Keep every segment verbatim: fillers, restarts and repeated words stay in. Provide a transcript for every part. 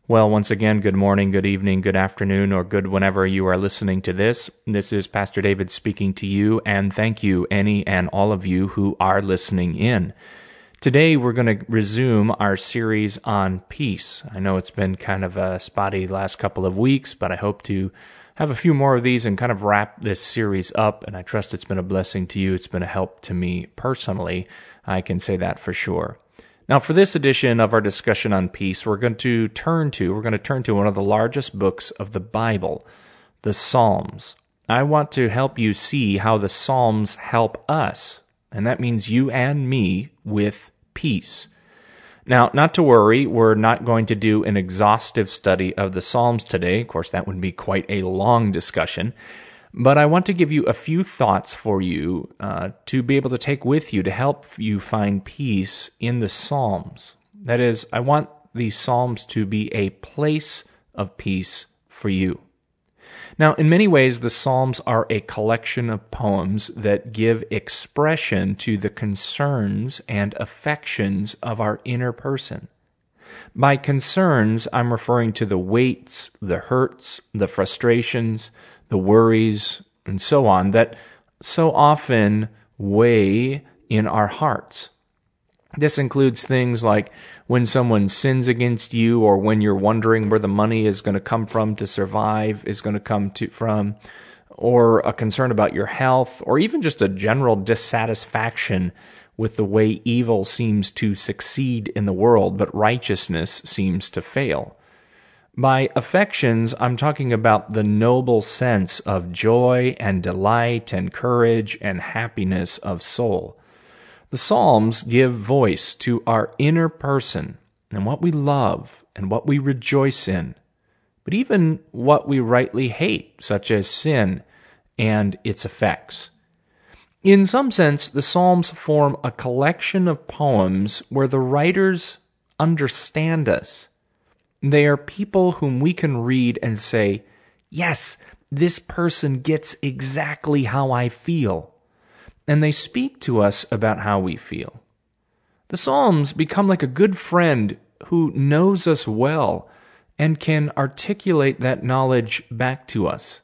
Well, once again, good morning, good evening, good afternoon, or good whenever you are listening to this. This is Pastor David speaking to you, and thank you, any and all of you who are listening in. Today, we're going to resume our series on peace. I know it's been kind of a spotty last couple of weeks, but I hope to have a few more of these and kind of wrap this series up, and I trust it's been a blessing to you. It's been a help to me personally. I can say that for sure. Now, for this edition of our discussion on peace, we're going to turn to, we're going to turn to one of the largest books of the Bible, the Psalms. I want to help you see how the Psalms help us, and that means you and me, with peace. Now, not to worry, we're not going to do an exhaustive study of the Psalms today. Of course, that would be quite a long discussion. But I want to give you a few thoughts for you uh, to be able to take with you to help you find peace in the Psalms. That is, I want these Psalms to be a place of peace for you. Now, in many ways, the Psalms are a collection of poems that give expression to the concerns and affections of our inner person. By concerns, I'm referring to the weights, the hurts, the frustrations, the worries, and so on, that so often weigh in our hearts. This includes things like when someone sins against you, or when you're wondering where the money is going to come from to survive, is going to come to from, or a concern about your health, or even just a general dissatisfaction with the way evil seems to succeed in the world, but righteousness seems to fail. By affections, I'm talking about the noble sense of joy and delight and courage and happiness of soul. The Psalms give voice to our inner person and what we love and what we rejoice in, but even what we rightly hate, such as sin and its effects. In some sense, the Psalms form a collection of poems where the writers understand us. They are people whom we can read and say, yes, this person gets exactly how I feel. And they speak to us about how we feel. The Psalms become like a good friend who knows us well and can articulate that knowledge back to us.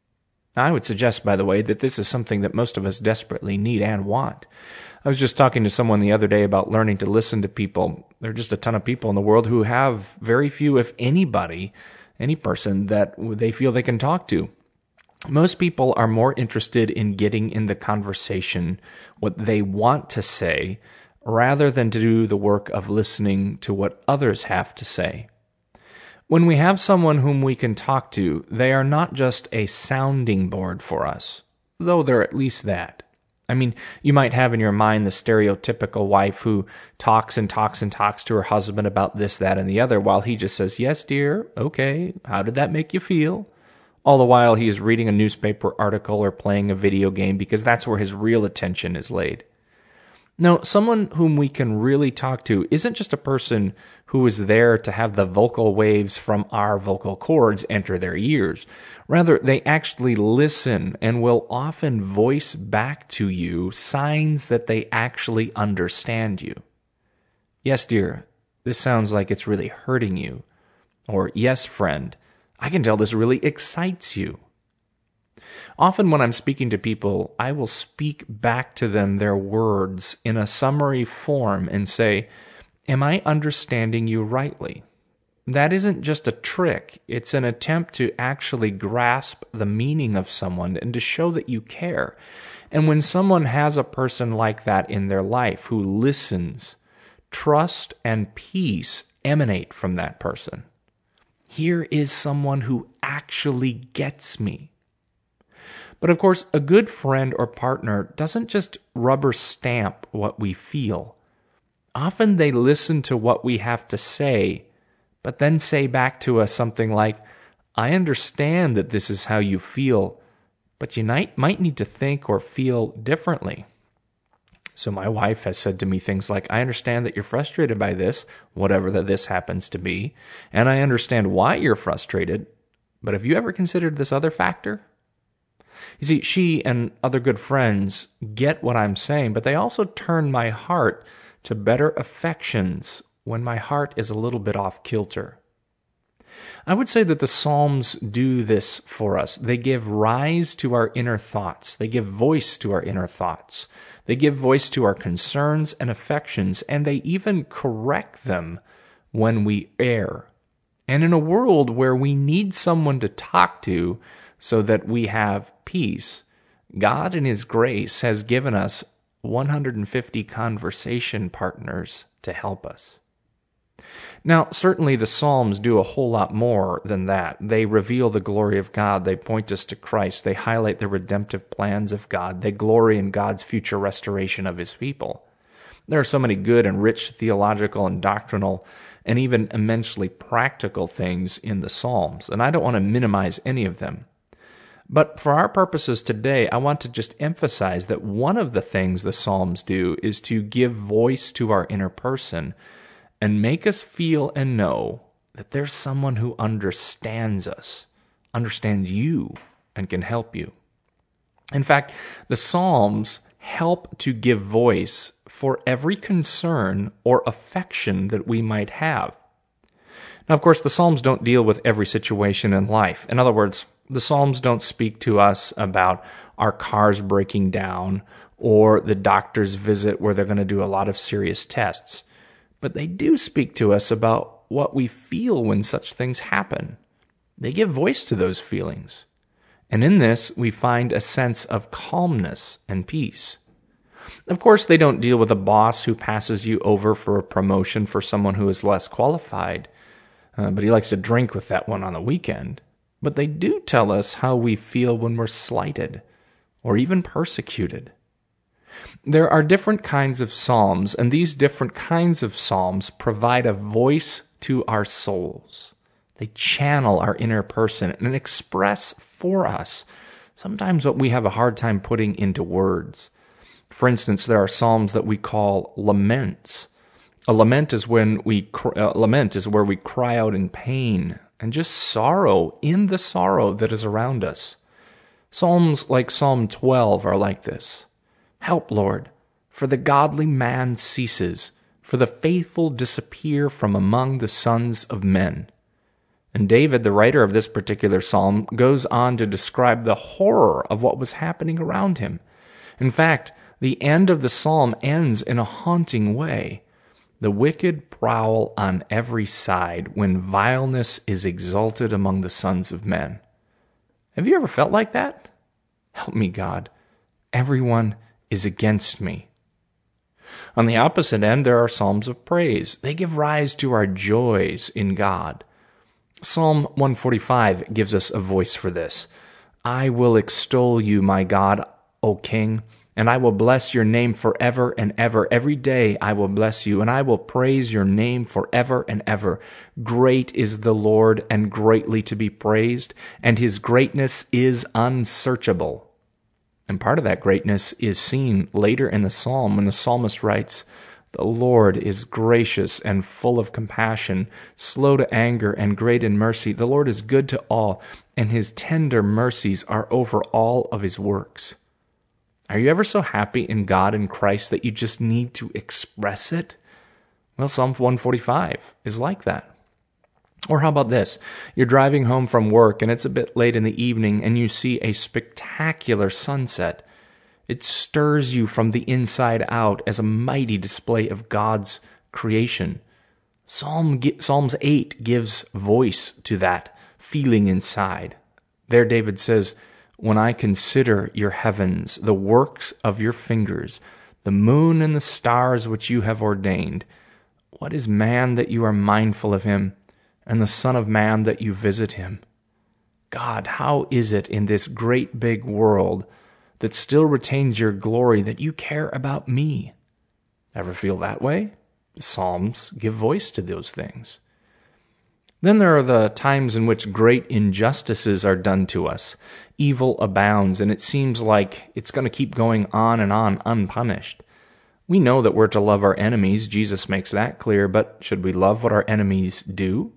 I would suggest, by the way, that this is something that most of us desperately need and want. I was just talking to someone the other day about learning to listen to people. There are just a ton of people in the world who have very few, if anybody, any person that they feel they can talk to. Most people are more interested in getting in the conversation what they want to say, rather than to do the work of listening to what others have to say. When we have someone whom we can talk to, they are not just a sounding board for us, though they're at least that. I mean, you might have in your mind the stereotypical wife who talks and talks and talks to her husband about this, that, and the other, while he just says, yes, dear, okay, how did that make you feel? All the while he's reading a newspaper article or playing a video game, because that's where his real attention is laid. No, someone whom we can really talk to isn't just a person who is there to have the vocal waves from our vocal cords enter their ears. Rather, they actually listen and will often voice back to you signs that they actually understand you. Yes, dear, this sounds like it's really hurting you. Or, yes, friend, I can tell this really excites you. Often when I'm speaking to people, I will speak back to them their words in a summary form and say, am I understanding you rightly? That isn't just a trick. It's an attempt to actually grasp the meaning of someone and to show that you care. And when someone has a person like that in their life who listens, trust and peace emanate from that person. Here is someone who actually gets me. But of course, a good friend or partner doesn't just rubber stamp what we feel. Often they listen to what we have to say, but then say back to us something like, I understand that this is how you feel, but you might, might need to think or feel differently. So my wife has said to me things like, I understand that you're frustrated by this, whatever that this happens to be, and I understand why you're frustrated, but have you ever considered this other factor? You see, she and other good friends get what I'm saying, but they also turn my heart to better affections when my heart is a little bit off kilter. I would say that the Psalms do this for us. They give rise to our inner thoughts. They give voice to our inner thoughts. They give voice to our concerns and affections, and they even correct them when we err. And in a world where we need someone to talk to so that we have peace, God in His grace has given us one hundred fifty conversation partners to help us. Now, certainly the Psalms do a whole lot more than that. They reveal the glory of God. They point us to Christ. They highlight the redemptive plans of God. They glory in God's future restoration of His people. There are so many good and rich theological and doctrinal and even immensely practical things in the Psalms, and I don't want to minimize any of them. But for our purposes today, I want to just emphasize that one of the things the Psalms do is to give voice to our inner person and make us feel and know that there's someone who understands us, understands you, and can help you. In fact, the Psalms help to give voice for every concern or affection that we might have. Now, of course, the Psalms don't deal with every situation in life. In other words, the Psalms don't speak to us about our cars breaking down or the doctor's visit where they're going to do a lot of serious tests. But they do speak to us about what we feel when such things happen. They give voice to those feelings. And in this, we find a sense of calmness and peace. Of course, they don't deal with a boss who passes you over for a promotion for someone who is less qualified, uh, but he likes to drink with that one on the weekend. But they do tell us how we feel when we're slighted or even persecuted. There are different kinds of psalms, and these different kinds of psalms provide a voice to our souls. They channel our inner person and express for us sometimes what we have a hard time putting into words. For instance, there are psalms that we call laments. A lament is when we uh, lament is where we cry out in pain and just sorrow in the sorrow that is around us. Psalms like Psalm twelve are like this. Help, Lord, for the godly man ceases, for the faithful disappear from among the sons of men. And David, the writer of this particular psalm, goes on to describe the horror of what was happening around him. In fact, the end of the psalm ends in a haunting way. The wicked prowl on every side when vileness is exalted among the sons of men. Have you ever felt like that? Help me, God. Everyone is against me. On the opposite end, there are psalms of praise. They give rise to our joys in God. Psalm one forty-five gives us a voice for this. I will extol you, my God, O King, and I will bless your name forever and ever. Every day I will bless you, and I will praise your name forever and ever. Great is the Lord, and greatly to be praised, and his greatness is unsearchable. And part of that greatness is seen later in the psalm when the psalmist writes, the Lord is gracious and full of compassion, slow to anger and great in mercy. The Lord is good to all, and his tender mercies are over all of his works. Are you ever so happy in God and Christ that you just need to express it? Well, Psalm one forty-five is like that. Or how about this? You're driving home from work and it's a bit late in the evening and you see a spectacular sunset. It stirs you from the inside out as a mighty display of God's creation. Psalm, Psalms eight gives voice to that feeling inside. There David says, when I consider your heavens, the works of your fingers, the moon and the stars which you have ordained, what is man that you are mindful of him, and the Son of Man that you visit him? God, how is it in this great big world that still retains your glory that you care about me? Ever feel that way? The Psalms give voice to those things. Then there are the times in which great injustices are done to us. Evil abounds, and it seems like it's going to keep going on and on unpunished. We know that we're to love our enemies. Jesus makes that clear, but should we love what our enemies do?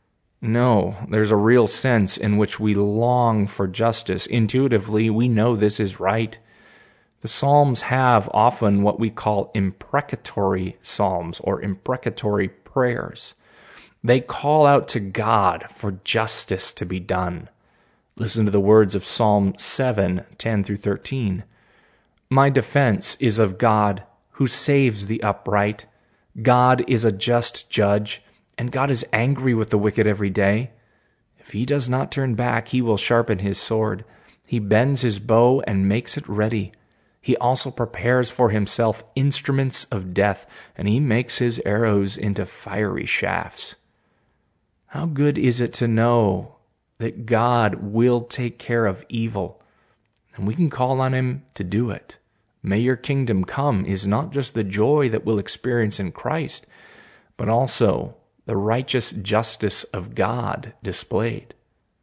No, there's a real sense in which we long for justice. Intuitively, we know this is right. The Psalms have often what we call imprecatory psalms or imprecatory prayers. They call out to God for justice to be done. Listen to the words of Psalm seven, ten through thirteen. My defense is of God, who saves the upright. God is a just judge, and God is angry with the wicked every day. If he does not turn back, he will sharpen his sword. He bends his bow and makes it ready. He also prepares for himself instruments of death, and he makes his arrows into fiery shafts. How good is it to know that God will take care of evil, and we can call on him to do it. May your kingdom come is not just the joy that we'll experience in Christ, but also the righteous justice of God displayed.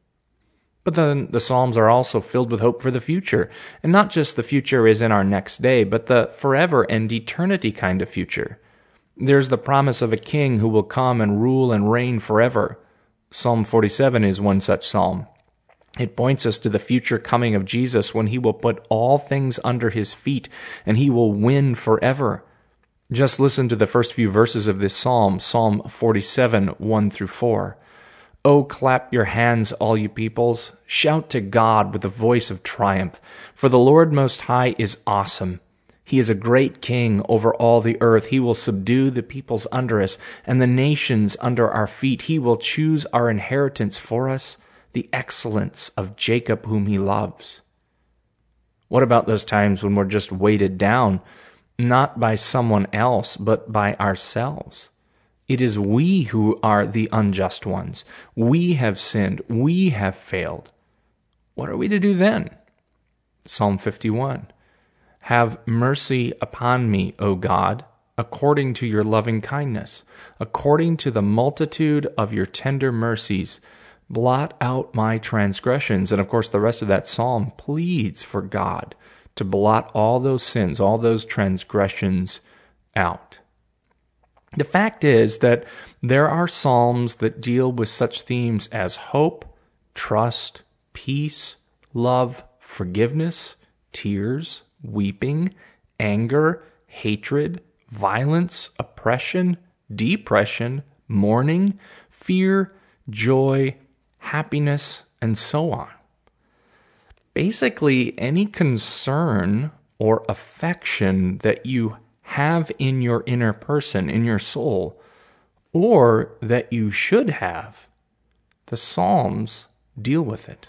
But then the Psalms are also filled with hope for the future, and not just the future is in our next day, but the forever and eternity kind of future. There's the promise of a king who will come and rule and reign forever. Psalm forty-seven is one such psalm. It points us to the future coming of Jesus when he will put all things under his feet and he will win forever. Just listen to the first few verses of this psalm, Psalm forty-seven, one through four. Oh, clap your hands, all you peoples. Shout to God with the voice of triumph. For the Lord Most High is awesome. He is a great king over all the earth. He will subdue the peoples under us and the nations under our feet. He will choose our inheritance for us, the excellence of Jacob whom he loves. What about those times when we're just weighted down, not by someone else, but by ourselves? It is we who are the unjust ones. We have sinned. We have failed. What are we to do then? Psalm fifty-one. Have mercy upon me, O God, according to your loving kindness, according to the multitude of your tender mercies. Blot out my transgressions. And of course, the rest of that psalm pleads for God to blot all those sins, all those transgressions out. The fact is that there are psalms that deal with such themes as hope, trust, peace, love, forgiveness, tears, weeping, anger, hatred, violence, oppression, depression, mourning, fear, joy, happiness, and so on. Basically, any concern or affection that you have in your inner person, in your soul, or that you should have, the Psalms deal with it.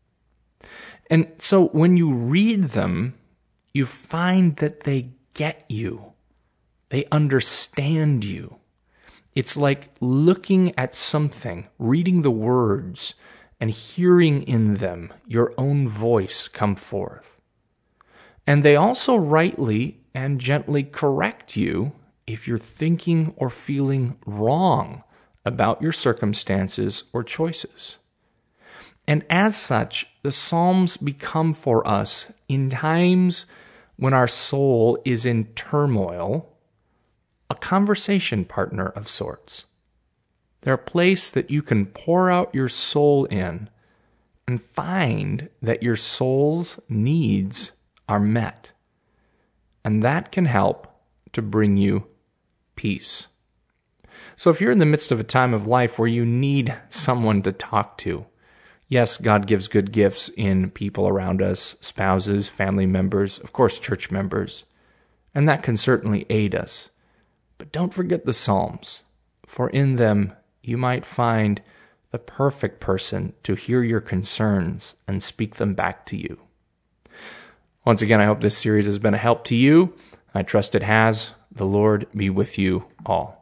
And so when you read them, you find that they get you. They understand you. It's like looking at something, reading the words, and hearing in them your own voice come forth. And they also rightly and gently correct you if you're thinking or feeling wrong about your circumstances or choices. And as such, the Psalms become for us, in times when our soul is in turmoil, a conversation partner of sorts. They're a place that you can pour out your soul in and find that your soul's needs are met. And that can help to bring you peace. So if you're in the midst of a time of life where you need someone to talk to, yes, God gives good gifts in people around us, spouses, family members, of course, church members, and that can certainly aid us. But don't forget the Psalms, for in them you might find the perfect person to hear your concerns and speak them back to you. Once again, I hope this series has been a help to you. I trust it has. The Lord be with you all.